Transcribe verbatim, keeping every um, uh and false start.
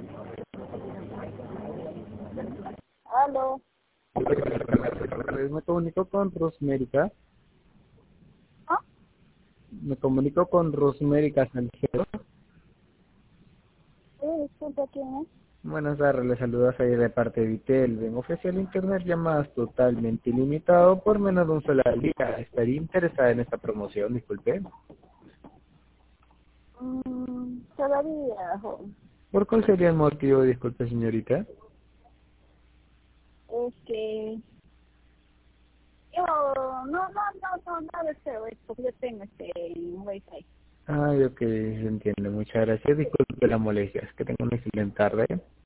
Aló. Me comunico con Rosmérica. ¿Ah? Me comunico con Rosmérica Salcedo. Sí, disculpa, ¿quién es? Buenas tardes, le saluda ahí de parte de Vitel. Ven, ofrece el internet llamadas totalmente ilimitado por menos de un solo al día. ¿Estaría interesada en esta promoción? Disculpe. Mm, todavía, joven. ¿Por cuál sería el motivo? Disculpe, señorita. Es que yo no, no, no, no, no deseo esto, porque yo tengo este un wifi. Ay, ok, se entiende. Muchas gracias. Disculpe las molestias. Que tenga una excelente tarde.